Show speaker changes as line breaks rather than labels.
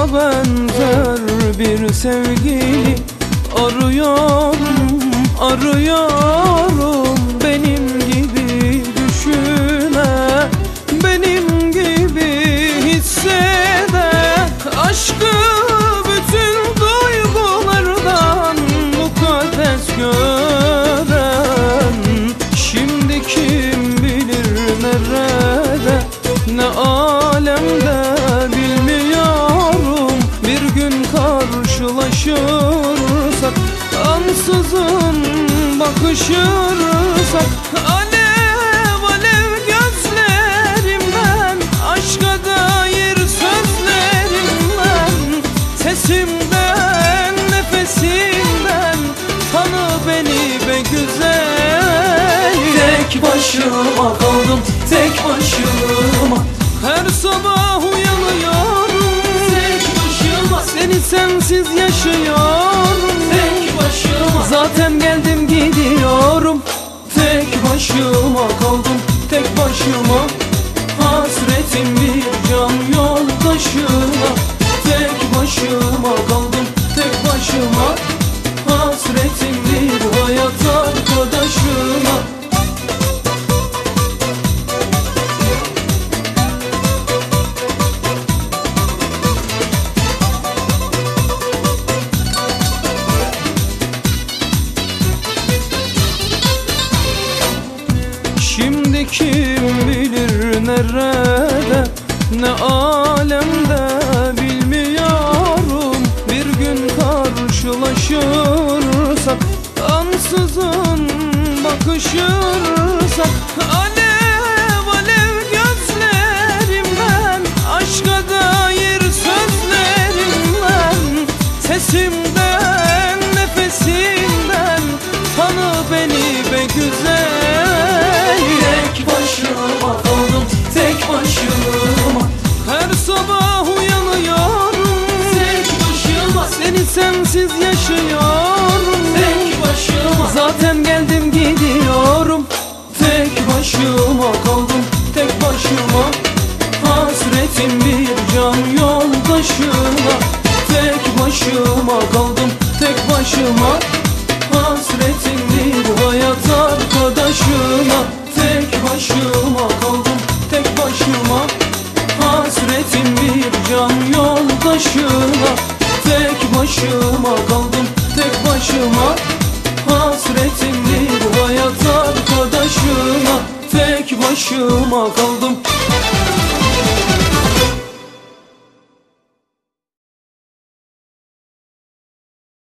benzer bir sevgili arıyorum, arıyorum. Benim gibi düşüne, benim gibi hissede, aşkı bütün duygulardan mukaddes gören. Şimdi kim bilir nerede, ne alemde bilmiyorum. Bir gün karşılaşırsak, ansızın bakışırsak, alev alev gözlerimden, aşka dair sözlerimden, sesimden, nefesimden tanı beni be güzel.
Tek başıma kaldım, tek başıma.
Her sabah uyanıyorum,
Tek başıma.
seni sensiz yaşıyorum.
Tek başıma.
Zaten geldim gidiyorum.
Tek başıma kaldım, tek başıma.
Hasretim bir can yoldaşına.
Tek başıma kaldım, tek başıma.
Hasretim bir hayat arkadaşına. Şimdi kim bilir nerede, ne alemde bilmiyorum. Bir gün karşılaşırsak, ansızın bakışırsak, alev alev gözlerimden, aşka dair sözlerimden, sesimden, nefesimden tanı beni be güzel.
Tek başıma kaldım, tek başıma.
Her sabah uyanıyorum,
Tek başıma.
seni sensiz yaşıyorum.
Tek başıma.
Zaten geldim gidiyorum.
Tek başıma kaldım, tek başıma.
Hasretim bir can yoldaşına.
Tek başıma kaldım, tek başıma.
Hasretim bir hayat arkadaşına.
Tek başıma kaldım, tek başıma.
Hasretim bir can yoldaşına.
Tek başıma kaldım, tek başıma.
Hasretim bir hayat arkadaşına.
Tek başıma kaldım.